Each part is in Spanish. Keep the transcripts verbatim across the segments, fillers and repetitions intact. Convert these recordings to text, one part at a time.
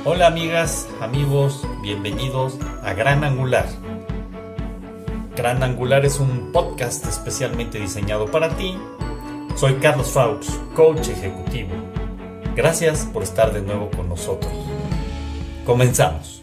Hola amigas, amigos, bienvenidos a Gran Angular. Gran Angular es un podcast especialmente diseñado para ti. Soy Carlos Faux, coach ejecutivo. Gracias por estar de nuevo con nosotros. Comenzamos.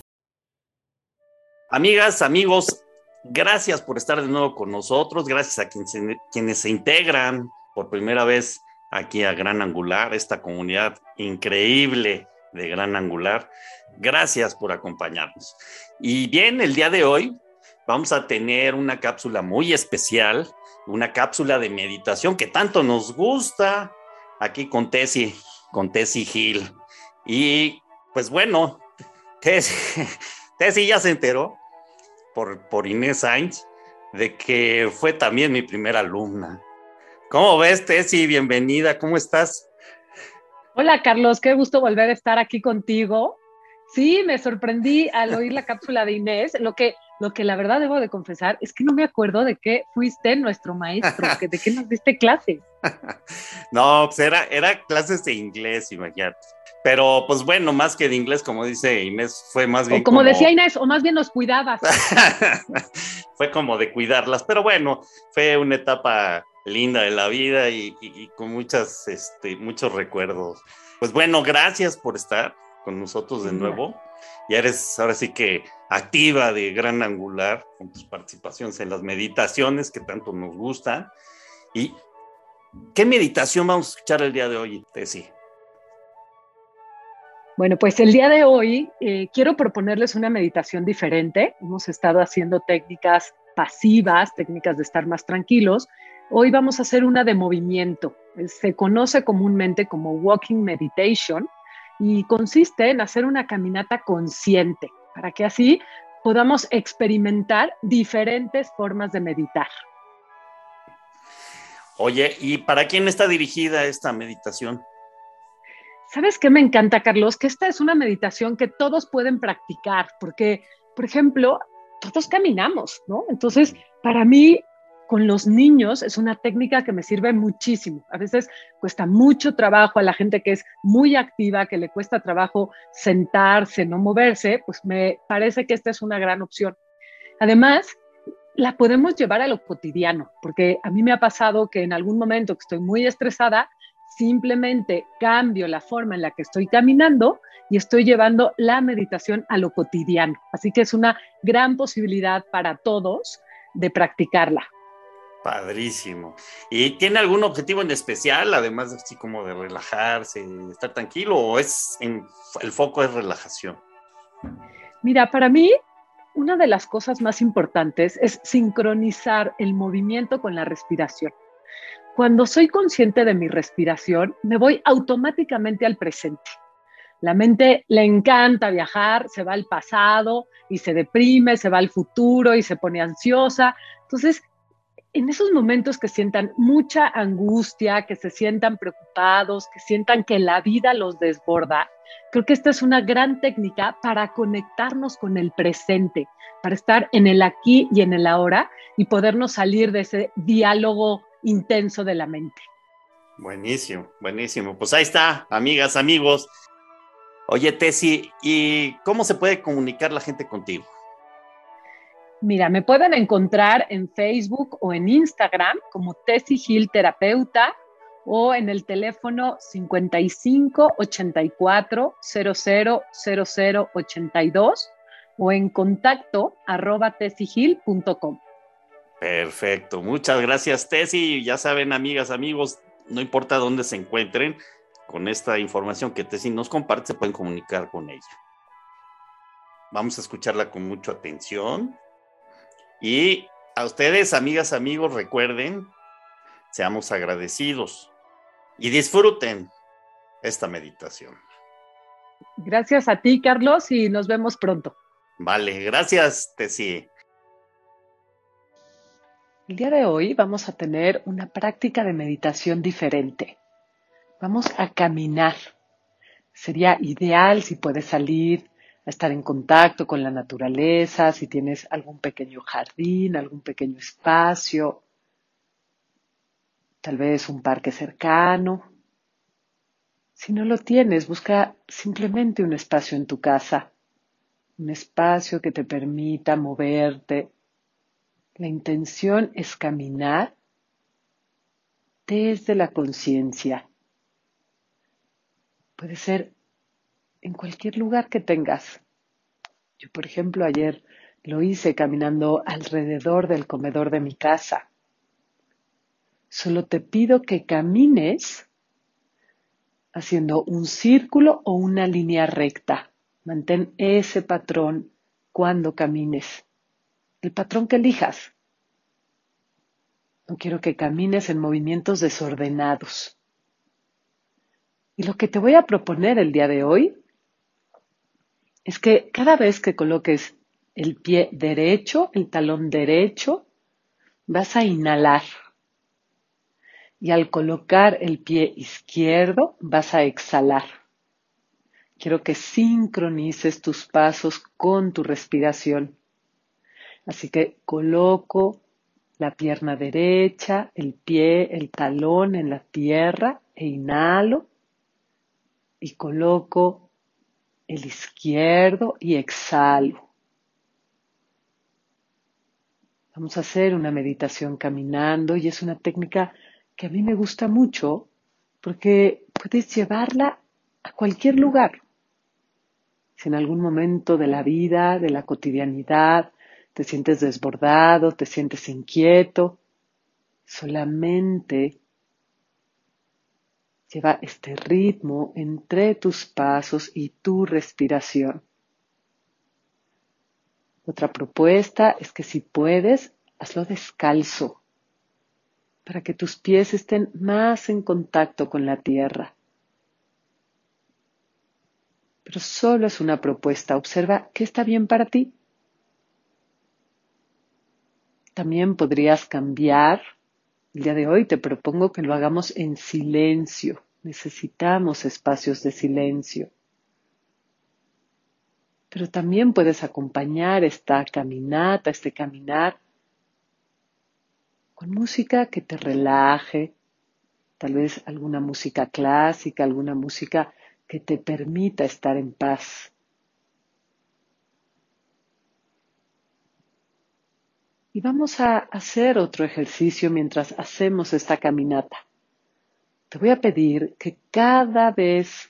Amigas, amigos, gracias por estar de nuevo con nosotros. Gracias a quienes se, quienes se integran por primera vez aquí a Gran Angular, esta comunidad increíble de Gran Angular. Gracias por acompañarnos. Y bien, el día de hoy vamos a tener una cápsula muy especial, una cápsula de meditación que tanto nos gusta aquí con Tessy, con Tessy Gil. Y pues bueno, Tessy, Tessy ya se enteró por, por Inés Sainz de que fue también mi primera alumna. ¿Cómo ves, Tessy? Bienvenida, ¿cómo estás? Hola Carlos, qué gusto volver a estar aquí contigo. Sí, me sorprendí al oír la cápsula de Inés. Lo que, lo que la verdad debo de confesar es que no me acuerdo de qué fuiste nuestro maestro, que de qué nos diste clase. No, pues era, era clases de inglés, imagínate. Pero pues bueno, más que de inglés, como dice Inés, fue más O bien como decía como... Inés, o más bien nos cuidabas. fue como de cuidarlas. Pero bueno, fue una etapa linda de la vida y, y, y con muchas, este, muchos recuerdos. Pues bueno, gracias por estar con nosotros de Sin duda. nuevo. Ya eres ahora sí que activa de Gran Angular con tus participaciones en las meditaciones que tanto nos gustan. ¿Y qué meditación vamos a escuchar el día de hoy, Tessy? Bueno, pues el día de hoy eh, quiero proponerles una meditación diferente. Hemos estado haciendo técnicas pasivas, técnicas de estar más tranquilos. Hoy vamos a hacer una de movimiento. Se conoce comúnmente como walking meditation y consiste en hacer una caminata consciente para que así podamos experimentar diferentes formas de meditar. Oye, ¿y para quién está dirigida esta meditación? ¿Sabes qué me encanta, Carlos? Que esta es una meditación que todos pueden practicar, porque, por ejemplo, todos caminamos, ¿no? Entonces, para mí, con los niños es una técnica que me sirve muchísimo. A veces cuesta mucho trabajo a la gente que es muy activa, que le cuesta trabajo sentarse, no moverse, pues me parece que esta es una gran opción. Además, la podemos llevar a lo cotidiano, porque a mí me ha pasado que en algún momento que estoy muy estresada, simplemente cambio la forma en la que estoy caminando y estoy llevando la meditación a lo cotidiano. Así que es una gran posibilidad para todos de practicarla. Padrísimo. ¿Y tiene algún objetivo en especial, además así como de relajarse, de estar tranquilo, o es en, el foco es relajación? Mira, para mí, una de las cosas más importantes es sincronizar el movimiento con la respiración. Cuando soy consciente de mi respiración, me voy automáticamente al presente. La mente le encanta viajar, se va al pasado y se deprime, se va al futuro y se pone ansiosa. Entonces, en esos momentos que sientan mucha angustia, que se sientan preocupados, que sientan que la vida los desborda, creo que esta es una gran técnica para conectarnos con el presente, para estar en el aquí y en el ahora y podernos salir de ese diálogo intenso de la mente. Buenísimo, buenísimo. Pues ahí está, amigas, amigos. Oye, Tessy, ¿y cómo se puede comunicar la gente contigo? Mira, me pueden encontrar en Facebook o en Instagram como Tessy Gil Terapeuta o en el teléfono cincuenta y cinco ochenta y cuatro cero cero cero cero ochenta y dos o en contacto arroba tessigil punto com. Perfecto, muchas gracias, Tessy. Ya saben, amigas, amigos, no importa dónde se encuentren, con esta información que Tessy nos comparte, se pueden comunicar con ella. Vamos a escucharla con mucha atención. Y a ustedes, amigas, amigos, recuerden, seamos agradecidos y disfruten esta meditación. Gracias a ti, Carlos, y nos vemos pronto. Vale, gracias, Tessy. El día de hoy vamos a tener una práctica de meditación diferente. Vamos a caminar. Sería ideal si puedes salir a estar en contacto con la naturaleza, si tienes algún pequeño jardín, algún pequeño espacio, tal vez un parque cercano. Si no lo tienes, busca simplemente un espacio en tu casa, un espacio que te permita moverte. La intención es caminar desde la conciencia. Puede ser en cualquier lugar que tengas. Yo, por ejemplo, ayer lo hice caminando alrededor del comedor de mi casa. Solo te pido que camines haciendo un círculo o una línea recta. Mantén ese patrón cuando camines. El patrón que elijas. No quiero que camines en movimientos desordenados. Y lo que te voy a proponer el día de hoy es que cada vez que coloques el pie derecho, el talón derecho, vas a inhalar. Y al colocar el pie izquierdo, vas a exhalar. Quiero que sincronices tus pasos con tu respiración. Así que coloco la pierna derecha, el pie, el talón en la tierra e inhalo. Y coloco el izquierdo y exhalo. Vamos a hacer una meditación caminando y es una técnica que a mí me gusta mucho porque puedes llevarla a cualquier lugar. Si en algún momento de la vida, de la cotidianidad, te sientes desbordado, te sientes inquieto, solamente lleva este ritmo entre tus pasos y tu respiración. Otra propuesta es que si puedes, hazlo descalzo, para que tus pies estén más en contacto con la tierra. Pero solo es una propuesta. Observa qué está bien para ti. También podrías cambiar. El día de hoy te propongo que lo hagamos en silencio. Necesitamos espacios de silencio. Pero también puedes acompañar esta caminata, este caminar, con música que te relaje, tal vez alguna música clásica, alguna música que te permita estar en paz. Y vamos a hacer otro ejercicio mientras hacemos esta caminata. Te voy a pedir que cada vez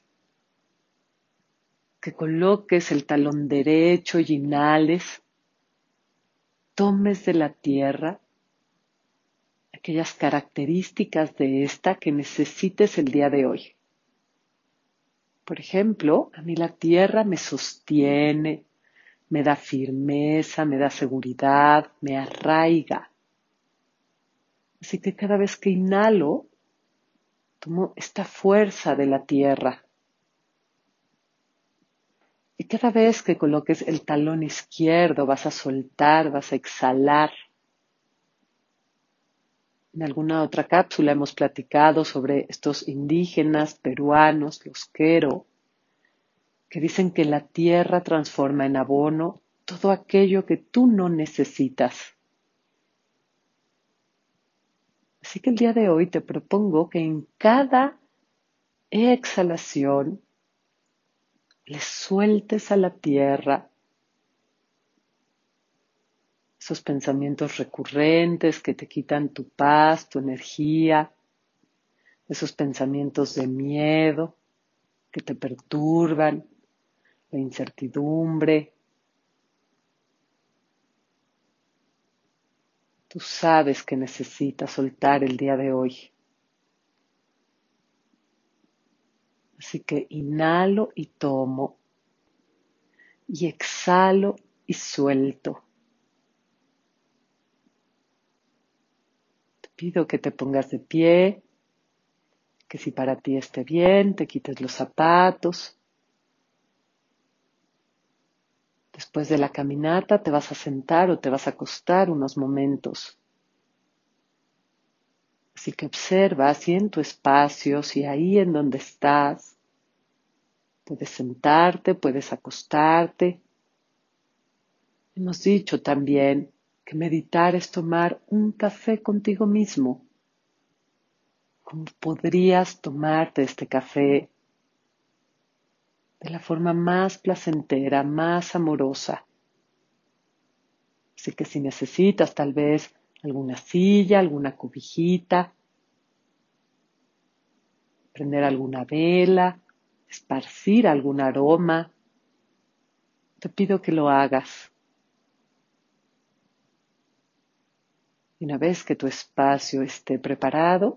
que coloques el talón derecho y inhales, tomes de la tierra aquellas características de esta que necesites el día de hoy. Por ejemplo, a mí la tierra me sostiene, me da firmeza, me da seguridad, me arraiga. Así que cada vez que inhalo, tomo esta fuerza de la tierra. Y cada vez que coloques el talón izquierdo, vas a soltar, vas a exhalar. En alguna otra cápsula hemos platicado sobre estos indígenas peruanos, los Quero, que dicen que la tierra transforma en abono todo aquello que tú no necesitas. Así que el día de hoy te propongo que en cada exhalación le sueltes a la tierra esos pensamientos recurrentes que te quitan tu paz, tu energía, esos pensamientos de miedo que te perturban, la incertidumbre. Tú sabes que necesitas soltar el día de hoy. Así que inhalo y tomo y exhalo y suelto. Te pido que te pongas de pie, que si para ti esté bien, te quites los zapatos. Después de la caminata te vas a sentar o te vas a acostar unos momentos. Así que observa si en tu espacio, si ahí en donde estás, puedes sentarte, puedes acostarte. Hemos dicho también que meditar es tomar un café contigo mismo. ¿Cómo podrías tomarte este café de la forma más placentera, más amorosa. Así que si necesitas tal vez alguna silla, alguna cobijita, prender alguna vela, esparcir algún aroma, te pido que lo hagas. Y una vez que tu espacio esté preparado,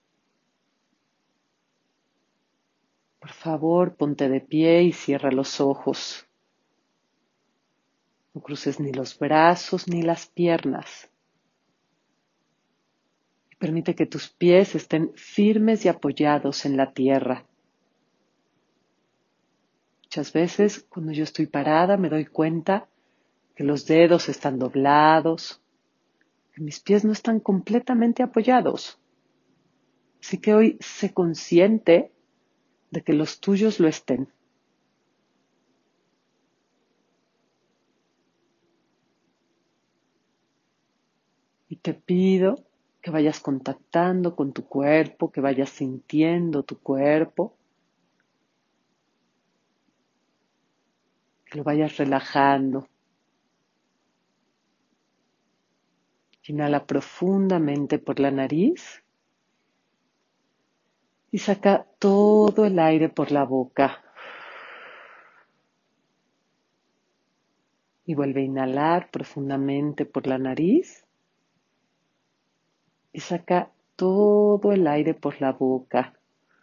por favor, ponte de pie y cierra los ojos. No cruces ni los brazos ni las piernas. Y permite que tus pies estén firmes y apoyados en la tierra. Muchas veces, cuando yo estoy parada, me doy cuenta que los dedos están doblados, que mis pies no están completamente apoyados. Así que hoy sé consciente de que los tuyos lo estén. Y te pido que vayas contactando con tu cuerpo, que vayas sintiendo tu cuerpo, que lo vayas relajando. Inhala profundamente por la nariz y saca todo el aire por la boca. Y vuelve a inhalar profundamente por la nariz y saca todo el aire por la boca.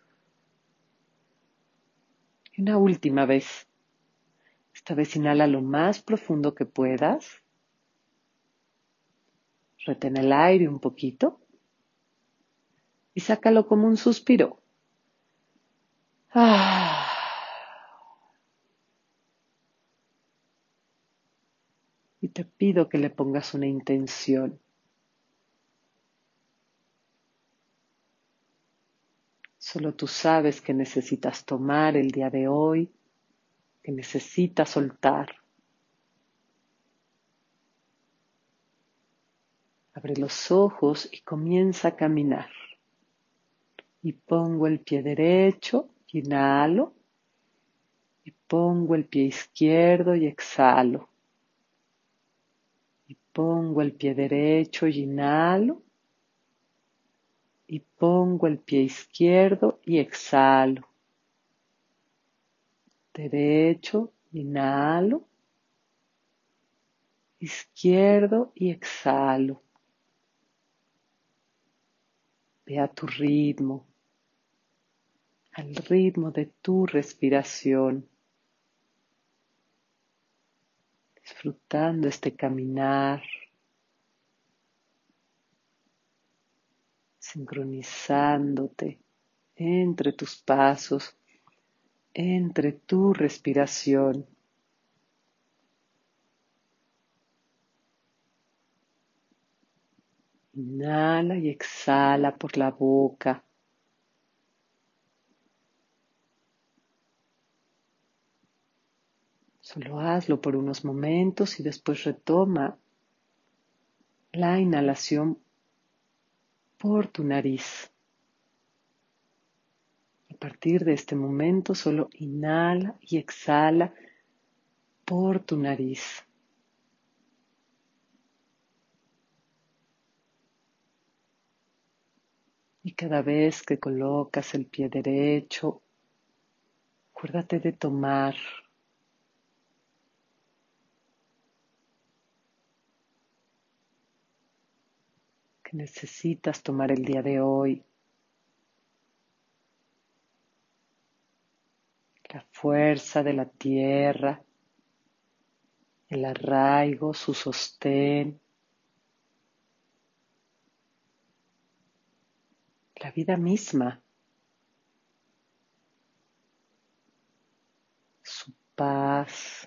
Y una última vez. Esta vez inhala lo más profundo que puedas. Retén el aire un poquito y sácalo como un suspiro. Ah. Y te pido que le pongas una intención. Solo tú sabes que necesitas tomar el día de hoy, que necesitas soltar. Abre los ojos y comienza a caminar. Y pongo el pie derecho, inhalo. Y pongo el pie izquierdo y exhalo. Y pongo el pie derecho y inhalo. Y pongo el pie izquierdo y exhalo. Derecho, inhalo. Izquierdo y exhalo. Ve a tu ritmo, al ritmo de tu respiración, disfrutando este caminar, sincronizándote entre tus pasos, entre tu respiración. Inhala y exhala por la boca. Solo hazlo por unos momentos y después retoma la inhalación por tu nariz. A partir de este momento solo inhala y exhala por tu nariz. Y cada vez que colocas el pie derecho, acuérdate de tomar que necesitas tomar el día de hoy. La fuerza de la tierra, el arraigo, su sostén, la vida misma, su paz,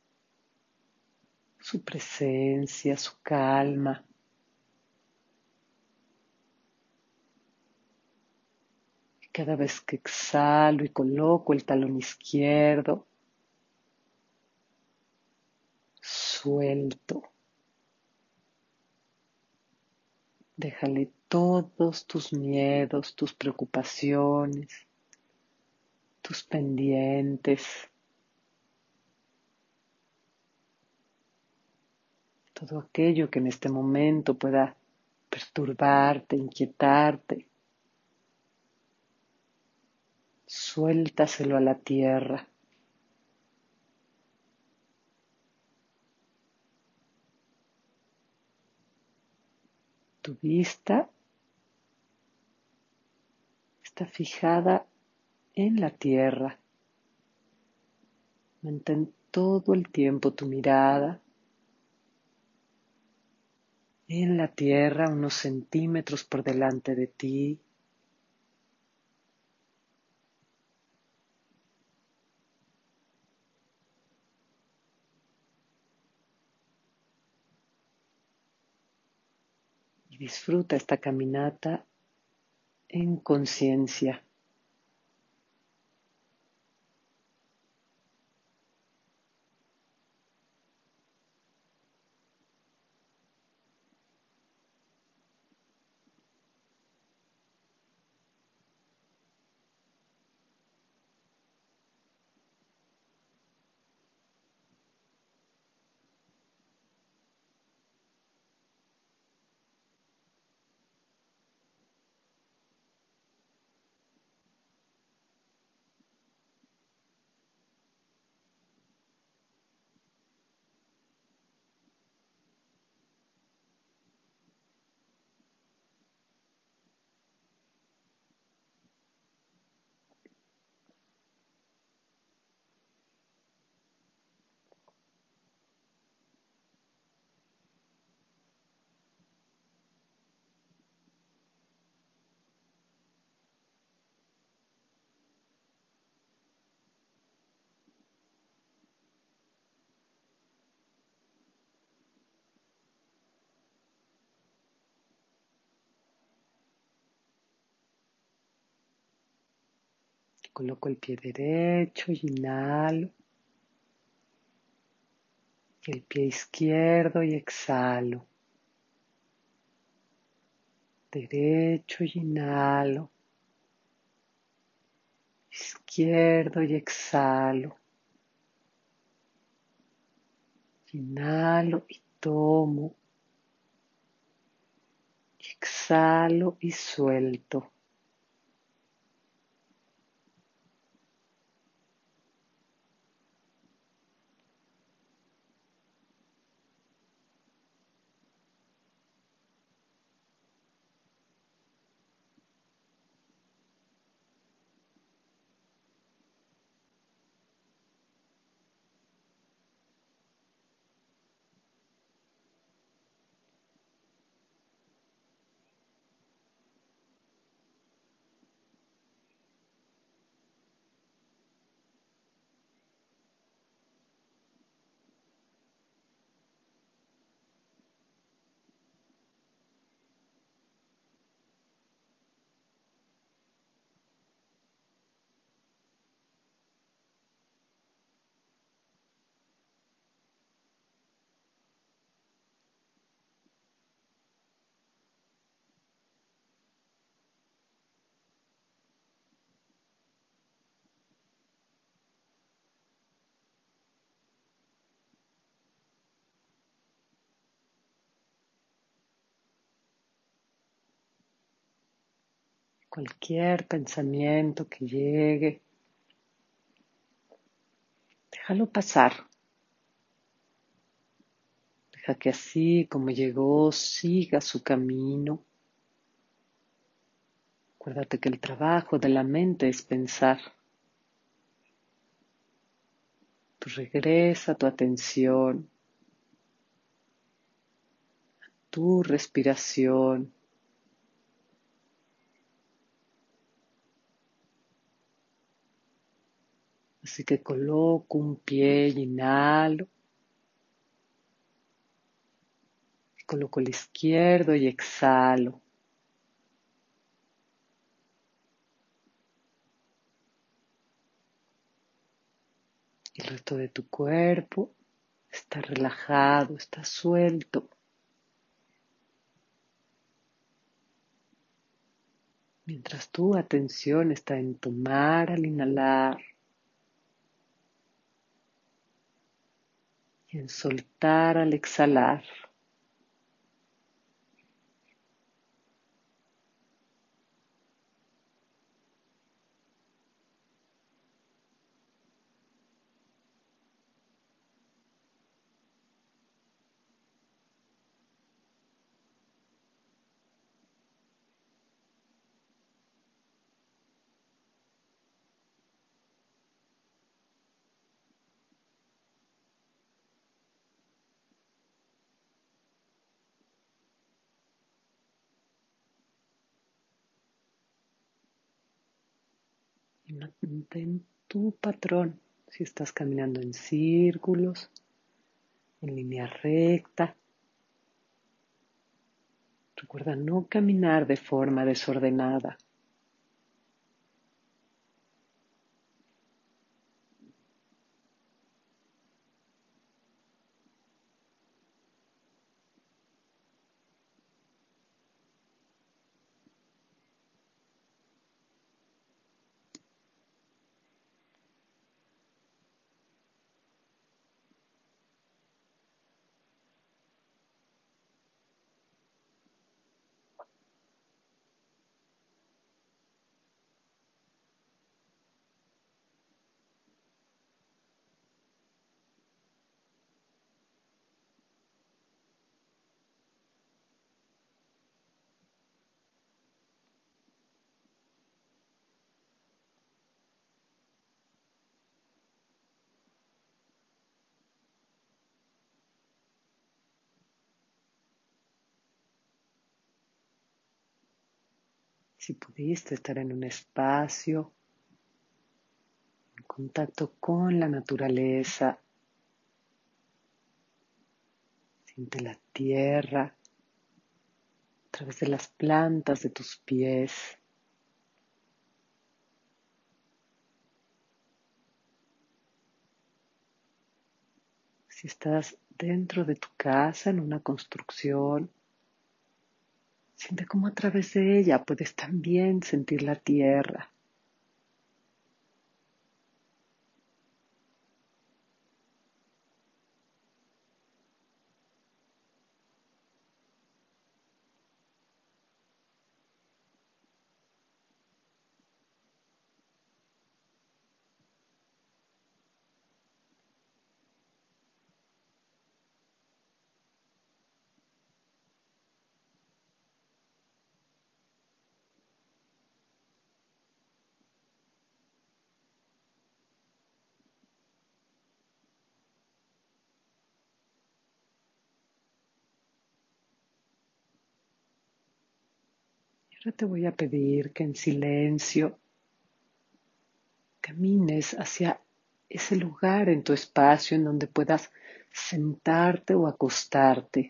su presencia, su calma. Y cada vez que exhalo y coloco el talón izquierdo, suelto. Déjale todos tus miedos, tus preocupaciones, tus pendientes. todo aquello que en este momento pueda perturbarte, inquietarte. Suéltaselo a la tierra. Tu vista está fijada en la tierra. Mantén todo el tiempo tu mirada en la tierra, unos centímetros por delante de ti. Y disfruta esta caminata en conciencia. Coloco el pie derecho y inhalo. Y el pie izquierdo y exhalo. Derecho y inhalo. Izquierdo y exhalo. Inhalo y tomo. Exhalo y suelto. Cualquier pensamiento que llegue, déjalo pasar. Deja que así como llegó, siga su camino. Acuérdate que el trabajo de la mente es pensar. Tú regresa tu atención a tu respiración. Así que coloco un pie y inhalo. Y coloco el izquierdo y exhalo. El resto de tu cuerpo está relajado, está suelto. Mientras tu atención está en tomar al inhalar y en soltar al exhalar. Y mantén tu patrón. Si estás caminando en círculos, en línea recta, recuerda no caminar de forma desordenada. Si pudiste estar en un espacio, en contacto con la naturaleza, siente la tierra a través de las plantas de tus pies. Si estás dentro de tu casa, en una construcción, siente cómo a través de ella puedes también sentir la tierra. Ahora te voy a pedir que en silencio camines hacia ese lugar en tu espacio en donde puedas sentarte o acostarte.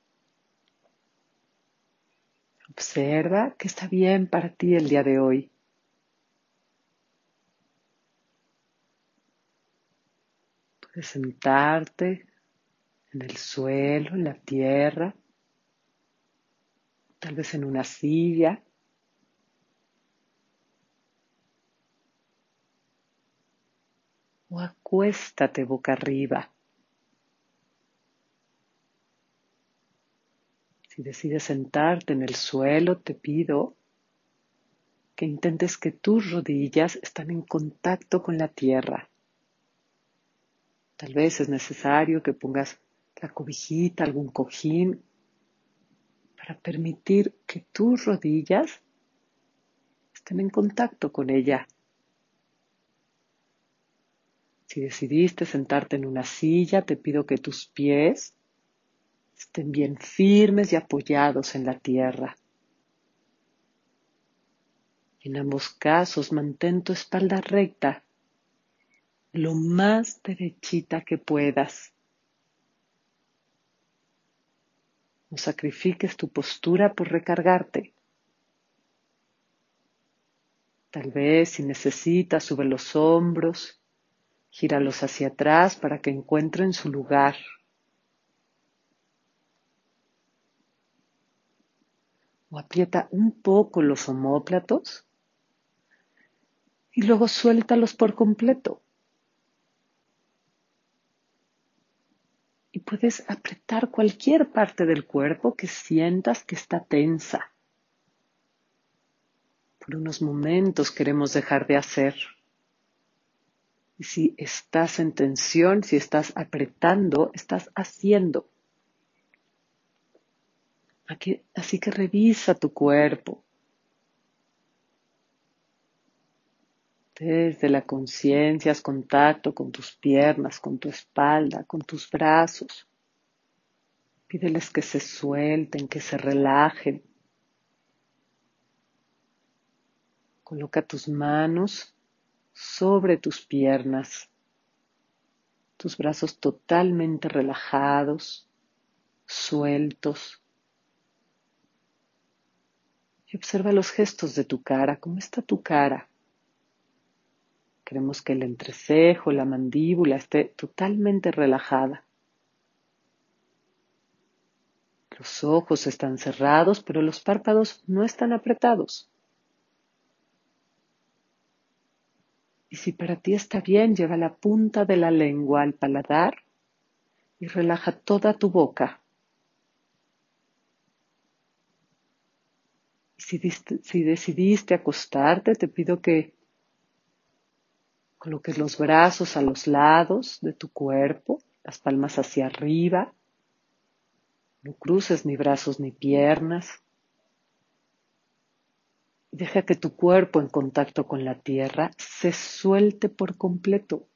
Observa que está bien para ti el día de hoy. Puedes sentarte en el suelo, en la tierra, tal vez en una silla. O acuéstate boca arriba. Si decides sentarte en el suelo, te pido que intentes que tus rodillas estén en contacto con la tierra. Tal vez es necesario que pongas la cobijita, algún cojín, para permitir que tus rodillas estén en contacto con ella. Si decidiste sentarte en una silla, te pido que tus pies estén bien firmes y apoyados en la tierra. En ambos casos, mantén tu espalda recta, lo más derechita que puedas. No sacrifiques tu postura por recargarte. Tal vez si necesitas, sube los hombros, gíralos hacia atrás para que encuentren su lugar. O aprieta un poco los omóplatos y luego suéltalos por completo. Y puedes apretar cualquier parte del cuerpo que sientas que está tensa. Por unos momentos queremos dejar de hacer. Y si estás en tensión, si estás apretando, estás haciendo. Aquí, así que revisa tu cuerpo. Desde la conciencia, haz contacto con tus piernas, con tu espalda, con tus brazos. Pídeles que se suelten, que se relajen. Coloca tus manos sobre tus piernas, tus brazos totalmente relajados, sueltos. Y observa los gestos de tu cara, cómo está tu cara. Queremos que el entrecejo, la mandíbula esté totalmente relajada. Los ojos están cerrados, pero los párpados no están apretados. Y si para ti está bien, lleva la punta de la lengua al paladar y relaja toda tu boca. Y si, si decidiste acostarte, te pido que coloques los brazos a los lados de tu cuerpo, las palmas hacia arriba. No cruces ni brazos ni piernas. Deja que tu cuerpo en contacto con la tierra se suelte por completo.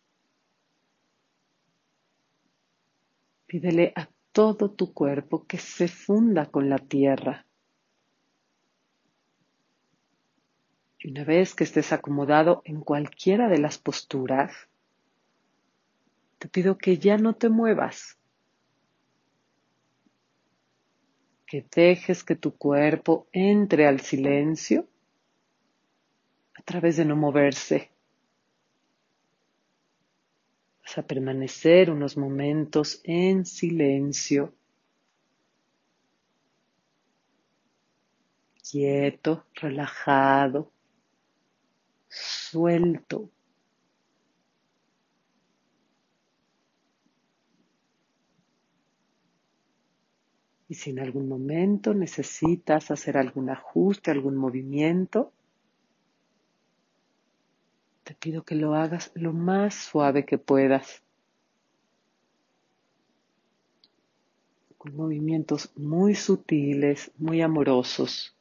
Pídele a todo tu cuerpo que se funda con la tierra. Y una vez que estés acomodado en cualquiera de las posturas, te pido que ya no te muevas, que dejes que tu cuerpo entre al silencio a través de no moverse. Vas a permanecer unos momentos en silencio, quieto, relajado, suelto. Y si en algún momento necesitas hacer algún ajuste, algún movimiento, te pido que lo hagas lo más suave que puedas, con movimientos muy sutiles, muy amorosos.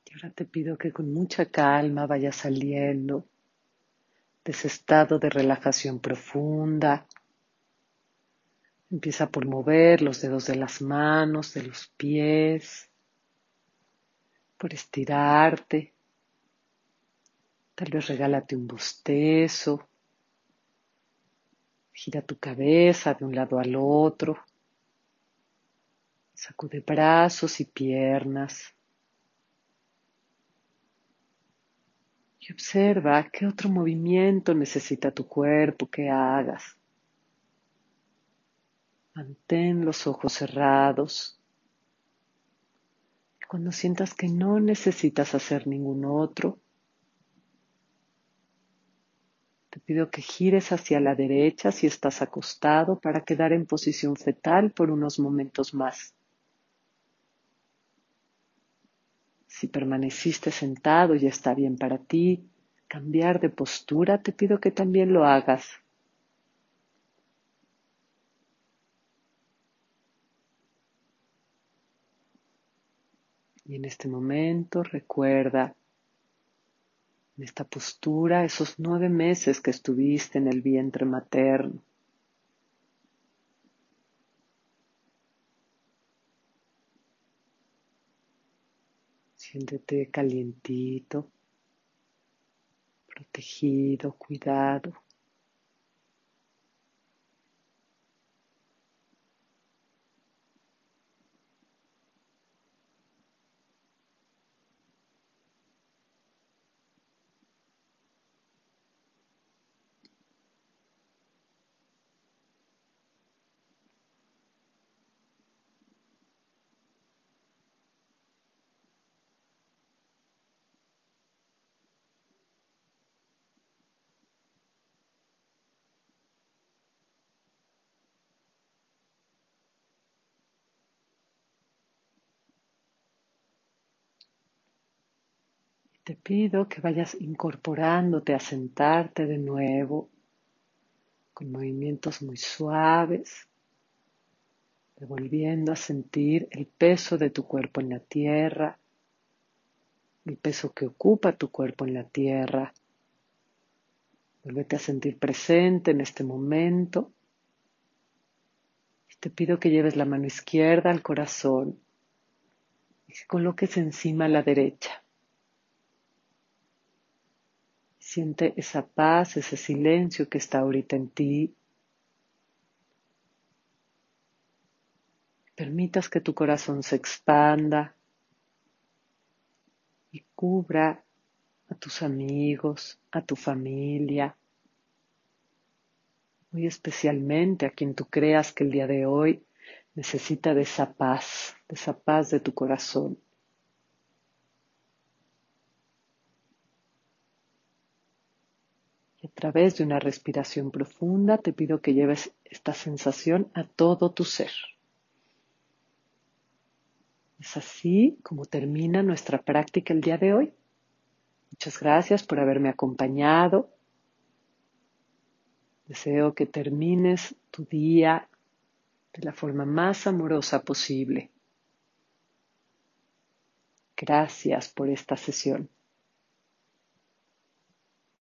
Y ahora te pido que con mucha calma vayas saliendo de ese estado de relajación profunda. Empieza por mover los dedos de las manos, de los pies, por estirarte. Tal vez regálate un bostezo. Gira tu cabeza de un lado al otro. Sacude brazos y piernas. Y observa qué otro movimiento necesita tu cuerpo que hagas. Mantén los ojos cerrados. Y cuando sientas que no necesitas hacer ningún otro, te pido que gires hacia la derecha si estás acostado para quedar en posición fetal por unos momentos más. Si permaneciste sentado y está bien para ti, cambiar de postura, te pido que también lo hagas. Y en este momento recuerda, en esta postura, esos nueve meses que estuviste en el vientre materno. Siéntete calientito, protegido, cuidado. Te pido que vayas incorporándote a sentarte de nuevo, con movimientos muy suaves, devolviendo a sentir el peso de tu cuerpo en la tierra, el peso que ocupa tu cuerpo en la tierra. Vuélvete a sentir presente en este momento. Y te pido que lleves la mano izquierda al corazón y que coloques encima la derecha. Siente esa paz, ese silencio que está ahorita en ti. Permitas que tu corazón se expanda y cubra a tus amigos, a tu familia, muy especialmente a quien tú creas que el día de hoy necesita de esa paz, de esa paz de tu corazón. Y a través de una respiración profunda te pido que lleves esta sensación a todo tu ser. Es así como termina nuestra práctica el día de hoy. Muchas gracias por haberme acompañado. Deseo que termines tu día de la forma más amorosa posible. Gracias por esta sesión.